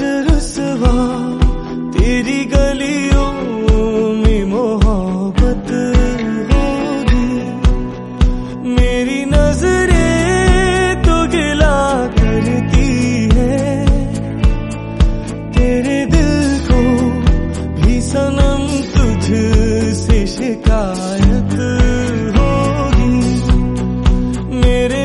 आज रुसवा तेरी गलियों में मोहब्बत होगी। मेरी नजरें तो गिला करती है, तेरे दिल को भी सनम तुझसे शिकायत होगी। मेरे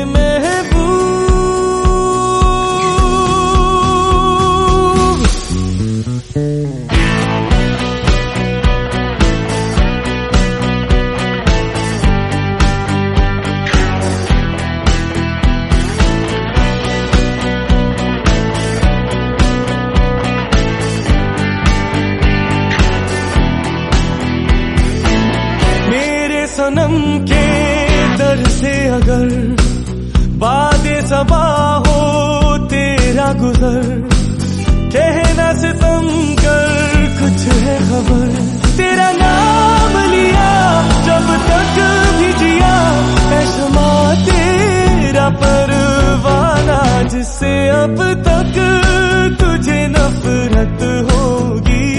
सनम के दर से अगर बादे सबा हो तेरा गुजर, कहना सितम कर कुछ है खबर। तेरा नाम लिया जब तक भी जिया, ऐशमा तेरा परवाना जिससे अब तक तुझे नफरत होगी।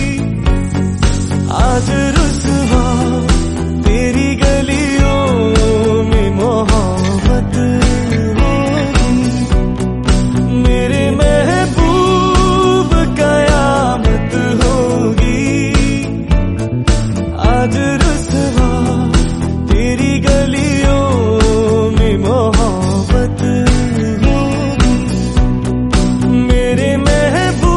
आज रुसवा तेरी गलियों में मोहब्बत होगी। मेरे महबूब कयामत होगी। आज रुसवा तेरी गलियों में मोहब्बत होगी। मेरे महबूब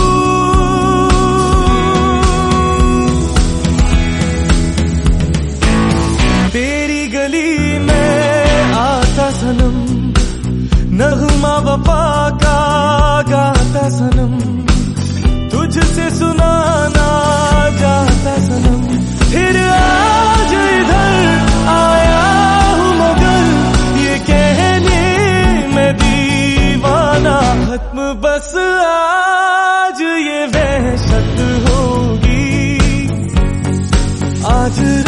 तेरी गली में आता सनम, नगमा वफा का गाता सनम, तुझसे सुनाना जाता सनम। फिर आज इधर आया हूँ मगर ये कहने मैं दीवाना, खत्म बस आज ये वहशत होगी। आज